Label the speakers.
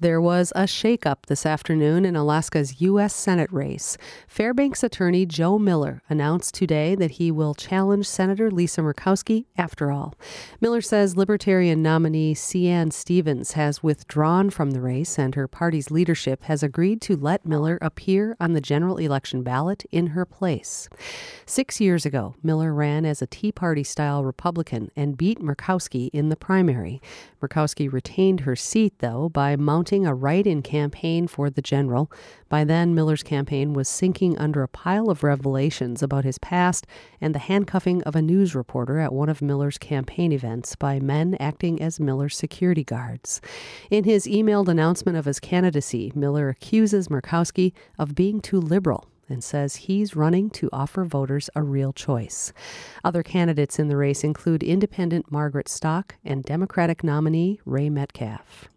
Speaker 1: There was a shakeup this afternoon in Alaska's U.S. Senate race. Fairbanks attorney Joe Miller announced today that he will challenge Senator Lisa Murkowski after all. Miller says Libertarian nominee Sian Stevens has withdrawn from the race, and her party's leadership has agreed to let Miller appear on the general election ballot in her place. 6 years ago, Miller ran as a Tea Party-style Republican and beat Murkowski in the primary. Murkowski retained her seat, though, by mounting a write-in campaign for the general. By then, Miller's campaign was sinking under a pile of revelations about his past and the handcuffing of a news reporter at one of Miller's campaign events by men acting as Miller's security guards. In his emailed announcement of his candidacy, Miller accuses Murkowski of being too liberal and says he's running to offer voters a real choice. Other candidates in the race include independent Margaret Stock and Democratic nominee Ray Metcalf.